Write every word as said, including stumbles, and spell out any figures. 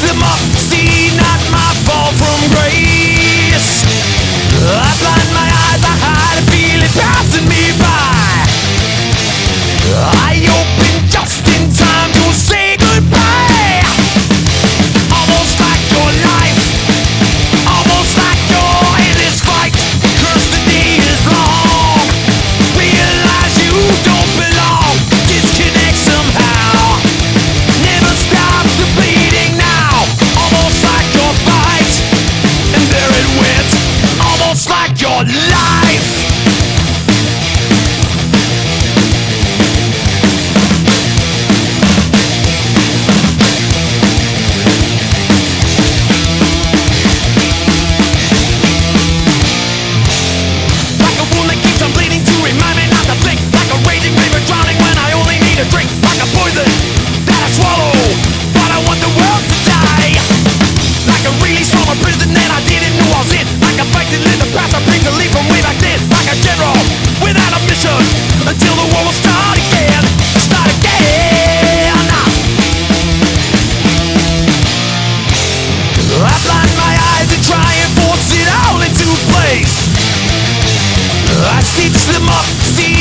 them up, see not my fall from grace. I blind my eyes, I hide and feel it passing me by. I open just in time to say goodbye. Almost like your life, almost like your endless fight. Curse the day is long, realize you don't belong. Disconnect somehow, never stop the bleeding now. Almost like your fight, and there it went. Almost like your life. Like a wound that keeps on bleeding to remind me not to blink. Like a raging river drowning when I only need a drink. Like a poison that I swallow, but I want the world to die. Like a release from a prison that I didn't know I was in. Like a fight that lit the past, I bring the leap from way back then. Like a general without a mission, until the war will start again. Start again. I blind my eyes and try and force it all into place. I stitch them up, see